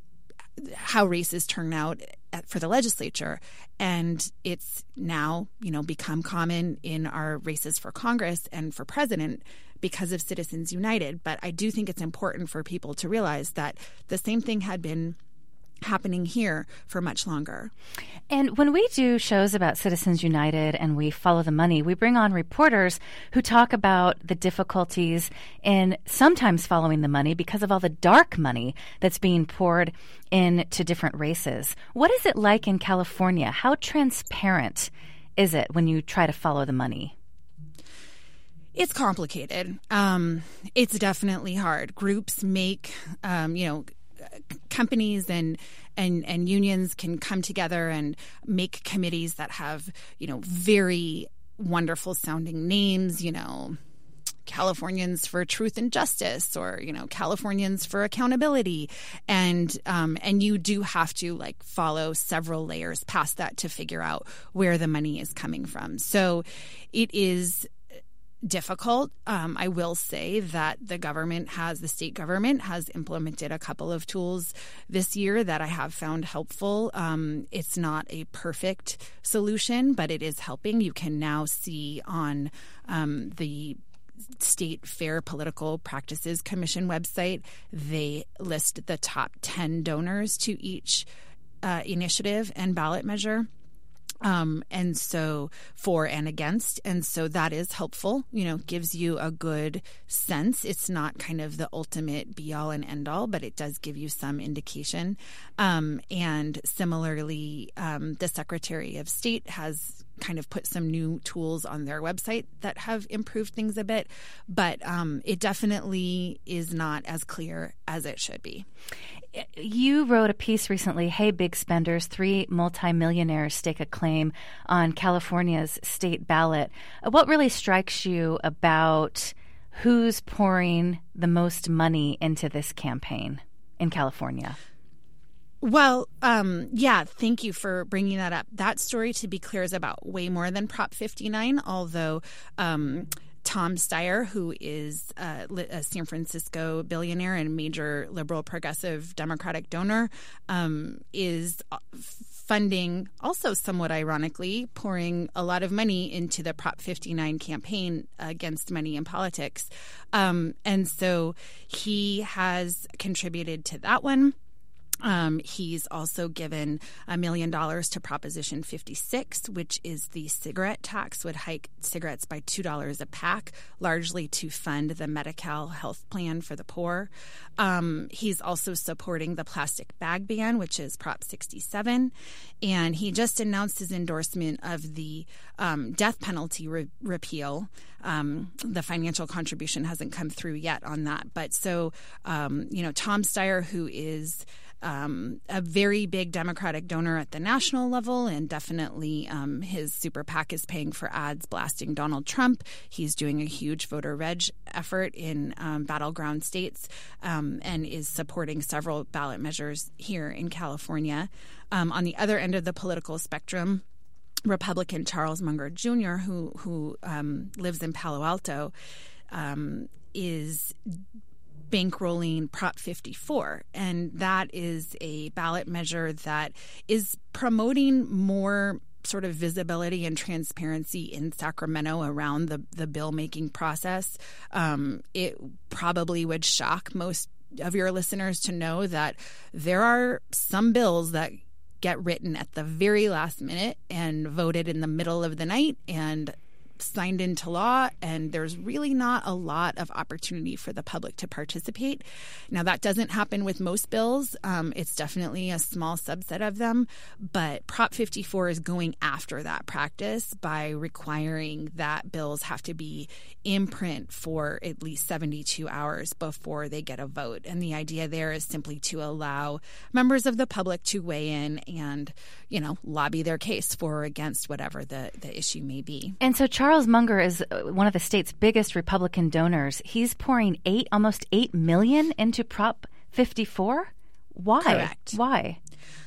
S6: how races turn out for the legislature. And it's now, you know, become common in our races for Congress and for president because of Citizens United. But I do think it's important for people to realize that the same thing had been happening here for much longer.
S1: And when we do shows about Citizens United and we follow the money, we bring on reporters who talk about the difficulties in sometimes following the money because of all the dark money that's being poured into different races. What is it like in California? How transparent is it when you try to follow the money?
S6: It's complicated. Um, it's definitely hard. Groups make, um, you know, companies and, and and unions can come together and make committees that have, you know, very wonderful sounding names, you know, Californians for Truth and Justice, or, you know, Californians for Accountability. And um, and you do have to like follow several layers past that to figure out where the money is coming from. So it is difficult. Um, I will say that the government has, the state government has implemented a couple of tools this year that I have found helpful. Um, it's not a perfect solution, but it is helping. You can now see on um, the State Fair Political Practices Commission website, they list the top ten donors to each uh, initiative and ballot measure. Um, and so for and against. And so that is helpful, you know, gives you a good sense. It's not kind of the ultimate be all and end all, but it does give you some indication. Um, and similarly, um, the Secretary of State has kind of put some new tools on their website that have improved things a bit, but um, it definitely is not as clear as it should be.
S1: You wrote a piece recently, Hey Big Spenders, three multimillionaires stake a claim on California's state ballot. What really strikes you about who's pouring the most money into this campaign in California?
S6: Well, um, yeah, thank you for bringing that up. That story, to be clear, is about way more than Prop fifty-nine, although um, Tom Steyer, who is a, a San Francisco billionaire and major liberal progressive Democratic donor, um, is funding, also somewhat ironically, pouring a lot of money into the Prop fifty-nine campaign against money in politics. Um, and so he has contributed to that one. Um, he's also given a million dollars to Proposition fifty-six, which is the cigarette tax, would hike cigarettes by two dollars a pack, largely to fund the Medi-Cal health plan for the poor. Um, he's also supporting the plastic bag ban, which is Prop sixty-seven. And he just announced his endorsement of the um, death penalty re- repeal. Um, the financial contribution hasn't come through yet on that. But so, um, you know, Tom Steyer, who is Um, a very big Democratic donor at the national level, and definitely um, his super PAC is paying for ads blasting Donald Trump. He's doing a huge voter reg effort in um, battleground states um, and is supporting several ballot measures here in California. Um, on the other end of the political spectrum, Republican Charles Munger Junior, who, who um, lives in Palo Alto, um, is bankrolling Prop fifty-four, and that is a ballot measure that is promoting more sort of visibility and transparency in Sacramento around the, the bill-making process. Um, it probably would shock most of your listeners to know that there are some bills that get written at the very last minute and voted in the middle of the night and signed into law, and there's really not a lot of opportunity for the public to participate. Now, that doesn't happen with most bills. Um, it's definitely a small subset of them, but Prop fifty-four is going after that practice by requiring that bills have to be in print for at least seventy-two hours before they get a vote. And the idea there is simply to allow members of the public to weigh in and, you know, lobby their case for or against whatever the, the issue may be.
S1: And so Charles Munger is one of the state's biggest Republican donors. He's pouring eight, almost eight million into Prop fifty-four. Why?
S6: Correct.
S1: Why?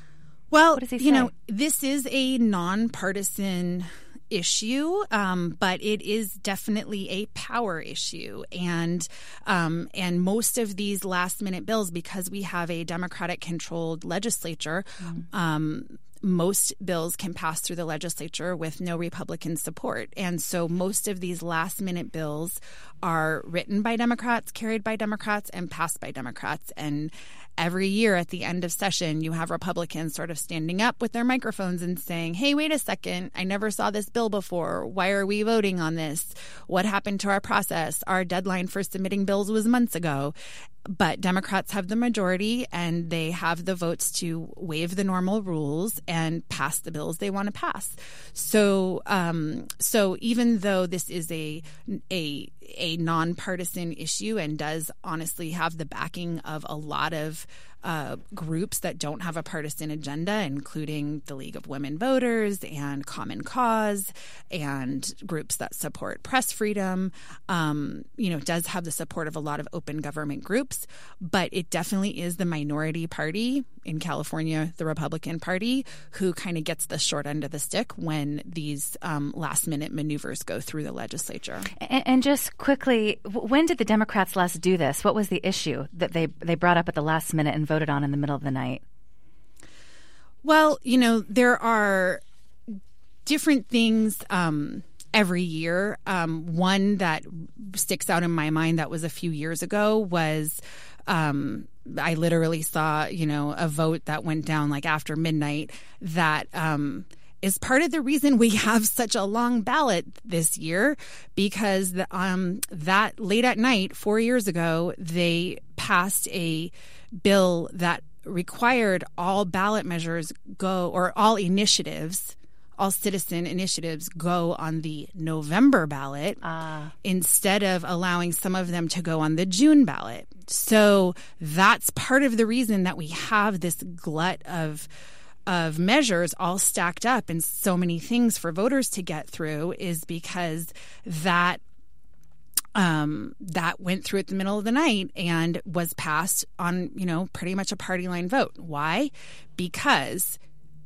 S6: Well,
S1: what does he say?
S6: You know, this is a nonpartisan issue, um, but it is definitely a power issue, and um, and most of these last minute bills, because we have a Democratic controlled legislature. Mm. Um, Most bills can pass through the legislature with no Republican support. And so most of these last-minute bills are written by Democrats, carried by Democrats, and passed by Democrats. And every year at the end of session, you have Republicans sort of standing up with their microphones and saying, hey, wait a second, I never saw this bill before. Why are we voting on this? What happened to our process? Our deadline for submitting bills was months ago. But Democrats have the majority, and they have the votes to waive the normal rules and pass the bills they want to pass. So, um, so even though this is a a a nonpartisan issue and does honestly have the backing of a lot of uh, groups that don't have a partisan agenda, including the League of Women Voters and Common Cause and groups that support press freedom, um, you know, it does have the support of a lot of open government groups, but it definitely is the minority party in California, the Republican Party, who kind of gets the short end of the stick when these um, last-minute maneuvers go through the legislature.
S1: And, and just quickly, when did the Democrats last do this? What was the issue that they they brought up at the last minute and voted on in the middle of the night?
S6: Well, you know, there are different things um, every year. Um, one that sticks out in my mind that was a few years ago was um, I literally saw, you know, a vote that went down like after midnight that um, is part of the reason we have such a long ballot this year, because the, um, that late at night, four years ago, they passed a bill that required all ballot measures go, or all initiatives, all citizen initiatives go on the November ballot uh. instead of allowing some of them to go on the June ballot. So that's part of the reason that we have this glut of of measures all stacked up and so many things for voters to get through, is because that Um, that went through at the middle of the night and was passed on, you know, pretty much a party line vote. Why? Because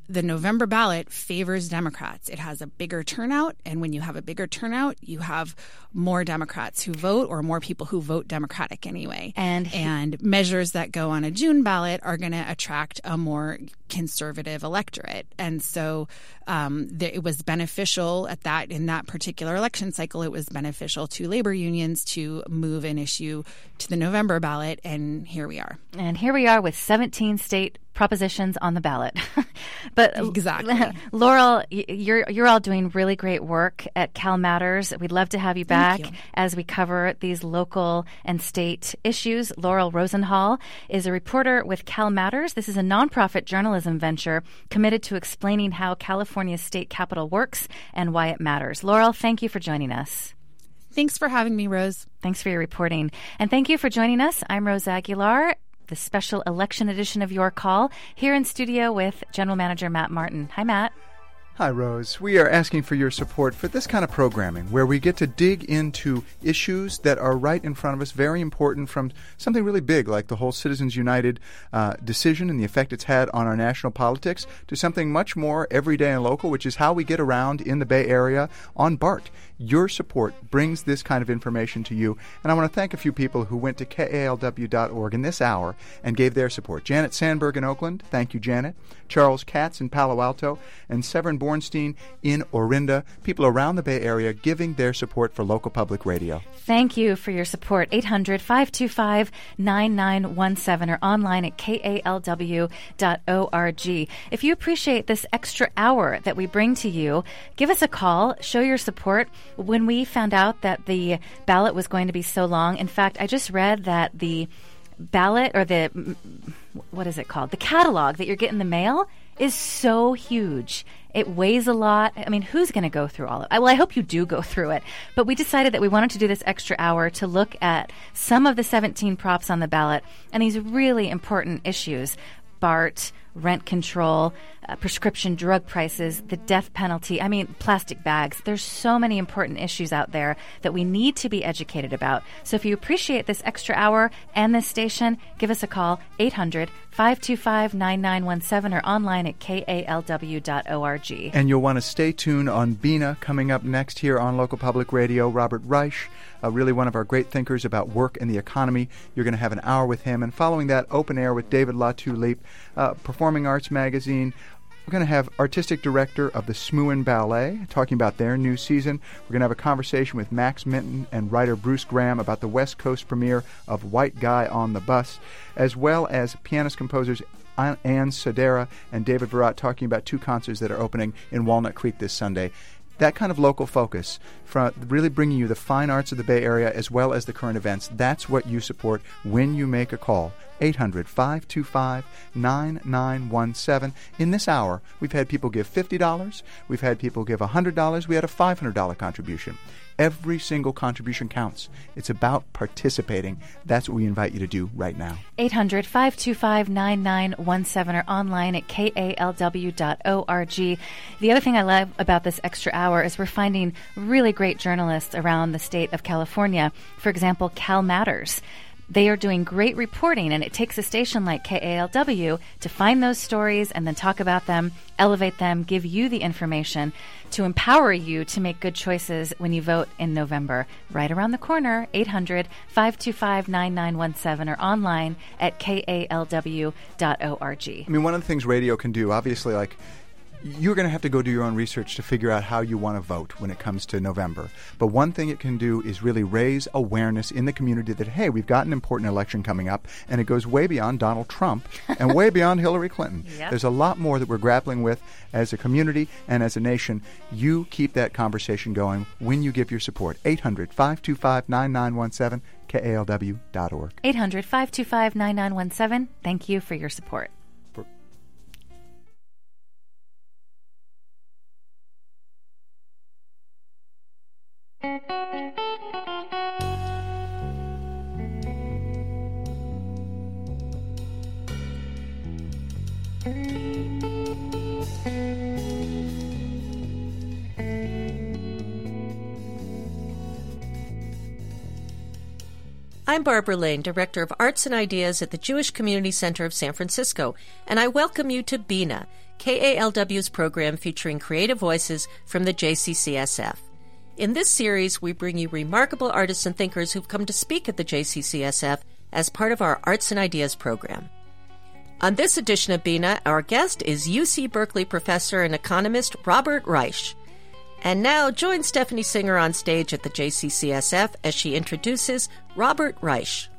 S6: the November ballot favors Democrats. It has a bigger turnout, and when you have a bigger turnout, you have more Democrats who vote, or more people who vote Democratic anyway.
S1: And he-
S6: and measures that go on a June ballot are going to attract a more conservative electorate. And so um, th- it was beneficial at that in that particular election cycle. It was beneficial to labor unions to move an issue to the November ballot, and here we are.
S1: And here we are with seventeen state propositions on the ballot. But
S6: Exactly.
S1: Laurel, you're you're all doing really great work at Cal Matters. We'd love to have you back
S6: Thank you.
S1: as we cover these local and state issues. Laurel Rosenhall is a reporter with Cal Matters. This is a nonprofit journalism venture committed to explaining how California's state capitol works and why it matters. Laurel, thank you for joining us.
S6: Thanks for having me, Rose.
S1: Thanks for your reporting. And thank you for joining us. I'm Rose Aguilar, the special election edition of Your Call, here in studio with General Manager Matt Martin. Hi, Matt.
S3: Hi, Rose. We are asking for your support for this kind of programming where we get to dig into issues that are right in front of us, very important, from something really big like the whole Citizens United uh, decision and the effect it's had on our national politics, to something much more everyday and local, which is how we get around in the Bay Area on BART. Your support brings this kind of information to you, and I want to thank a few people who went to K A L W dot org in this hour and gave their support. Janet Sandberg in Oakland, thank you, Janet. Charles Katz in Palo Alto, and Severin Bornstein in Orinda. People around the Bay Area giving their support for local public radio.
S1: Thank you for your support. eight hundred, five two five, nine nine one seven or online at K A L W dot org. If you appreciate this extra hour that we bring to you, give us a call, show your support. When we found out that the ballot was going to be so long, in fact, I just read that the ballot, or the, what is it called? The catalog that you're getting in the mail is so huge. It weighs a lot. I mean, who's going to go through all of it? Well, I hope you do go through it. But we decided that we wanted to do this extra hour to look at some of the seventeen props on the ballot and these really important issues. BART, rent control, uh, prescription drug prices, the death penalty, I mean, plastic bags. There's so many important issues out there that we need to be educated about. So if you appreciate this extra hour and this station, give us a call, eight hundred, five two five, nine nine one seven or online at K A L W dot org.
S3: And you'll want to stay tuned on Bina coming up next here on Local Public Radio. Robert Reich, uh, really one of our great thinkers about work and the economy. You're going to have an hour with him. And following that, Open Air with David LaTulippe, uh, Performing Arts Magazine. We're going to have artistic director of the Smooin Ballet talking about their new season. We're going to have a conversation with Max Minton and writer Bruce Graham about the West Coast premiere of White Guy on the Bus, as well as pianist-composers Ann Sodera and David Virat talking about two concerts that are opening in Walnut Creek this Sunday. That kind of local focus, from really bringing you the fine arts of the Bay Area as well as the current events, that's what you support when you make a call. eight hundred, five two five, nine nine one seven. In this hour, we've had people give fifty dollars. We've had people give one hundred dollars. We had a five hundred dollars contribution. Every single contribution counts. It's about participating. That's what we invite you to do right now.
S1: eight hundred, five two five, nine nine one seven or online at K A L W dot org. The other thing I love about this extra hour is we're finding really great journalists around the state of California. For example, Cal Matters. They are doing great reporting, and it takes a station like K A L W to find those stories and then talk about them, elevate them, give you the information to empower you to make good choices when you vote in November. Right around the corner, eight hundred, five two five, nine nine one seven or online at K A L W dot org.
S3: I mean, one of the things radio can do, obviously, like, you're going to have to go do your own research to figure out how you want to vote when it comes to November. But one thing it can do is really raise awareness in the community that, hey, we've got an important election coming up, and it goes way beyond Donald Trump and way beyond Hillary Clinton.
S1: Yep.
S3: There's a lot more that we're grappling with as a community and as a nation. You keep that conversation going when you give your support. eight hundred, five two five, nine nine one seven, K A L W dot org.
S1: eight hundred, five two five, nine nine one seven. Thank you for your support.
S7: I'm Barbara Lane, Director of Arts and Ideas at the Jewish Community Center of San Francisco, and I welcome you to BINA, K A L W's program featuring creative voices from the J C C S F. In this series, we bring you remarkable artists and thinkers who've come to speak at the J C C S F as part of our Arts and Ideas program. On this edition of BINA, our guest is U C Berkeley professor and economist Robert Reich. And now join Stephanie Singer on stage at the J C C S F as she introduces Robert Reich.